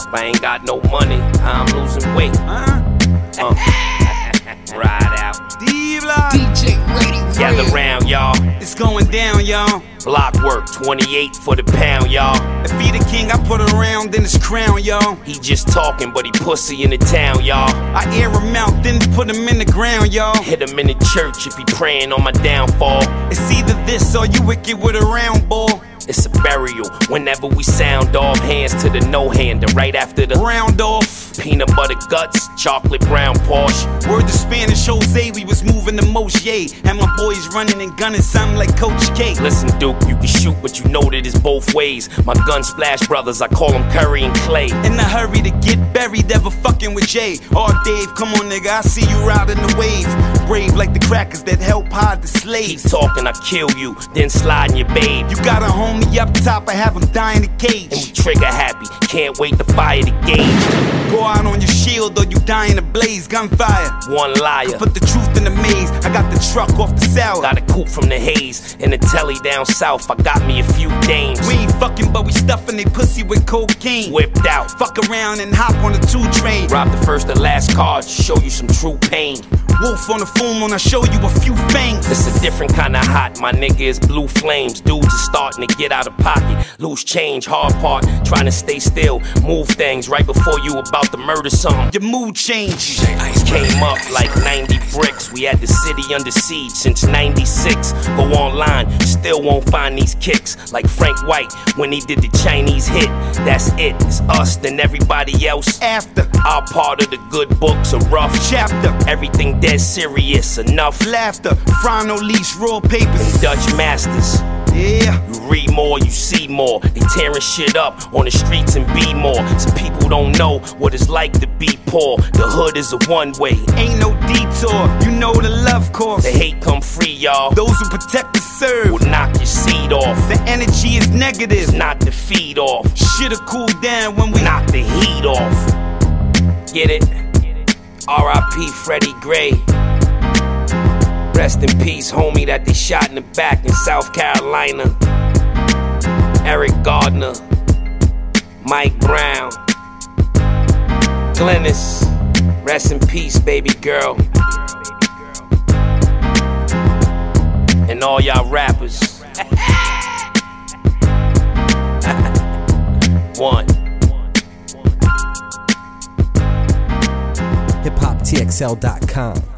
If I ain't got no money, I'm losing weight. Ride out. DJ Ready. Gather round, y'all. It's going down, y'all. Block work, 28 for the pound, y'all. If he the king, I put around in his crown, y'all. He just talking, but he pussy in the town, y'all. I air him out, then put him in the ground, y'all. Hit him in the church if he praying on my downfall. It's either this or you wicked with a round ball. It's a burial whenever we sound off. Hands to the no-hander right after the Round off. peanut butter guts, chocolate brown Porsche. Word to Spanish Jose, we was moving the most, yay. Had my boys running and gunning something like Coach K. Listen, Duke, you can shoot, but you know that it's both ways. My gun splash brothers, I call them Curry and Clay. In a hurry to get buried, ever fucking with Jay. Oh, Dave, come on, nigga, I see you riding the wave. Brave like the crackers that help hide the Keep slaves. talking, I kill you, then slide in your babe. You got a homie up top, I have him die in the cage. And we trigger happy, can't wait to fire the gauge. Go out on your shield or you die in a blaze, gunfire. One liar, Put the truth in the maze, I got the truck off the sour. got a coupe from the haze. And the telly down south, I got me a few dames. We ain't fucking, but we stuffing they pussy with cocaine. Whipped out, Fuck around and hop on the 2 train. rob the first and last card, show you some true pain. Wolf on the phone when I show you a few fangs. It's a different kind of hot, my nigga is blue flames. Dudes are starting to get out of pocket. Loose change, hard part, trying to stay still. Move things right before you about to murder something. Your mood change. Came up like 90 bricks. We had the city under siege since 96. Go online, still won't find these kicks. Like Frank White when he did the Chinese hit. That's it, it's us, then everybody else. After Our part of the good books, a rough chapter, everything dead serious, enough. laughter, frying no leash, raw papers. Dutch masters. Yeah, You read more, you see more. They tearing shit up on the streets and be more. Some people don't know what it's like to be poor. The hood is a one-way. ain't no detour. You know the love course. The hate come free, y'all. Those who protect the serve. Will knock your seed off. The energy is negative. Knock the feed off. Shit'll cool down when we Knock the heat off. Get it? R.I.P. Freddie Gray. Rest in peace, homie, that they shot in the back in South Carolina. Eric Gardner, Mike Brown, Glennis. Rest in peace, baby girl. And all y'all rappers. One. HipHopTXL.com.